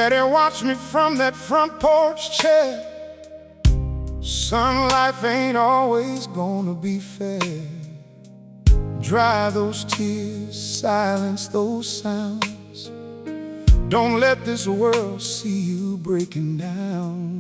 Daddy watched me from that front porch chair. Son, life ain't always gonna be fair. Dry those tears, silence those sounds. Don't let this world see you breaking down.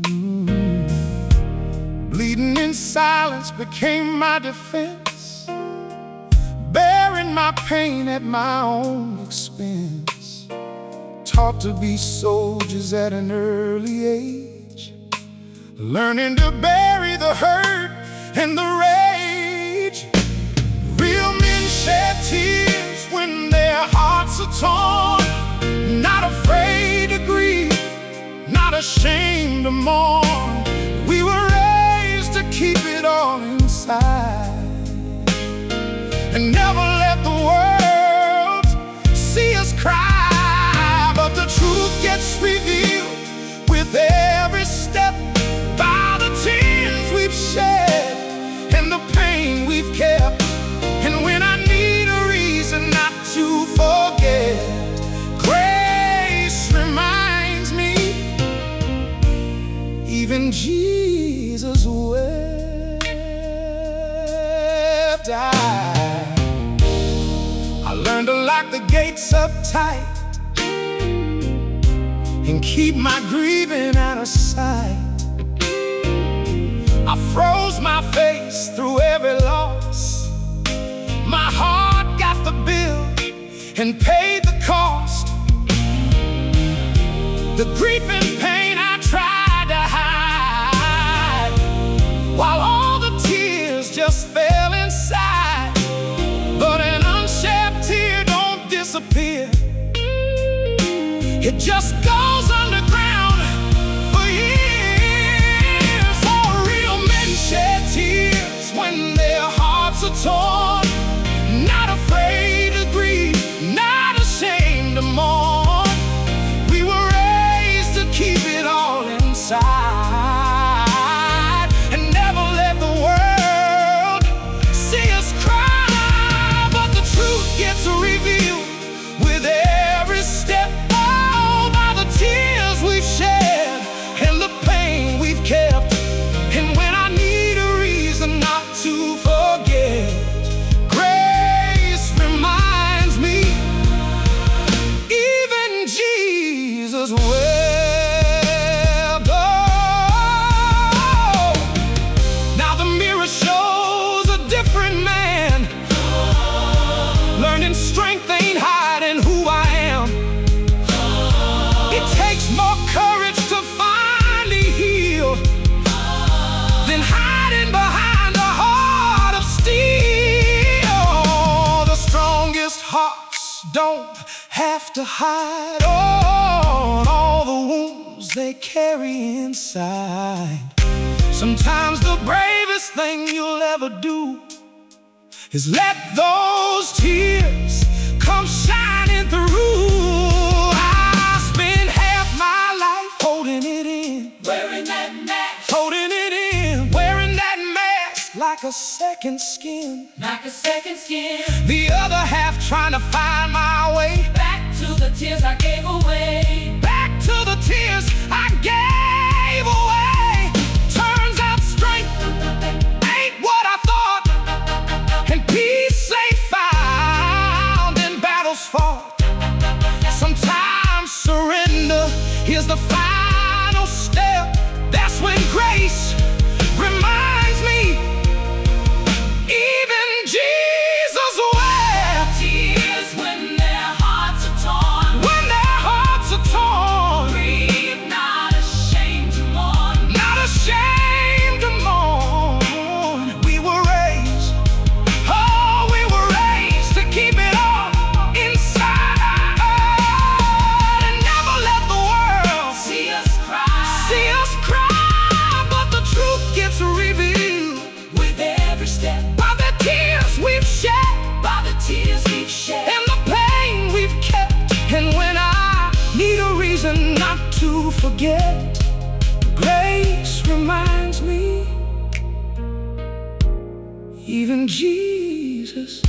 Bleeding in silence became my defense, bearing my pain at my own expense. Taught to be soldiers at an early age, learning to bury the hurt and the rage. Real men shed tears when their hearts are torn, not afraid to grieve, not ashamed to mourn. We were raised to keep it all inside and never let the world see us cry. But the truth gets revealed with every step, by the tears we've shed and the pain we've kept. And when I need a reason not to forget, grace reminds me even Jesus wept. I learned to lock the gates up tight and keep my grieving out of sight. I froze my face through every loss. My heart got the bill and paid the cost. The grief and pain I tried to hide, while all the tears just fell inside. But an unshed tear don't disappear, it just goes underground for years. Oh, real men shed tears when their hearts are torn, not afraid to grieve, not ashamed to mourn. We were raised to keep it all inside and never let the world see us cry. But the truth gets revealed with every step, oh, by the tears we've shed and the pain we've kept. And when I need a reason not to forget, grace reminds me even Jesus wept. Oh, now the mirror shows a different man, learning strength ain't hiding who I am. It takes more courage to finally heal than hiding behind a heart of steel. The strongest hearts don't have to hide all the wounds they carry inside. Sometimes the bravest thing you'll ever do is let those tears come shining through. I spent half my life holding it in, Wearing that mask, holding it in, wearing that mask like a second skin. like a second skin. The other half trying to find my way Back to the tears I gave away. back to the tears I gave away. Turns out strength ain't what I thought, and peace ain't found in battles fought. Sometimes surrender is the final step. That's when grace reminds me even Jesus wept. Tears when their hearts are torn, When their hearts are torn, grieve not ashamed to mourn. not ashamed to mourn. We were raised, oh, we were raised to keep it all inside and never let the world See us cry, see us cry. But the truth gets revealed with every step, by the tears we've shed by the tears we've shed. and the pain we've kept. And when I need a reason not to forget, grace reminds me even Jesus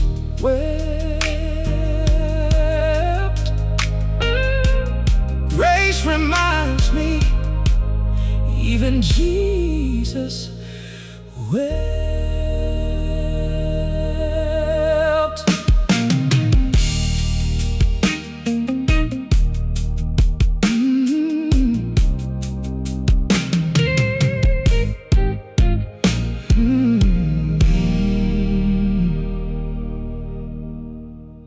wept. Grace reminds reminds me even Jesus will.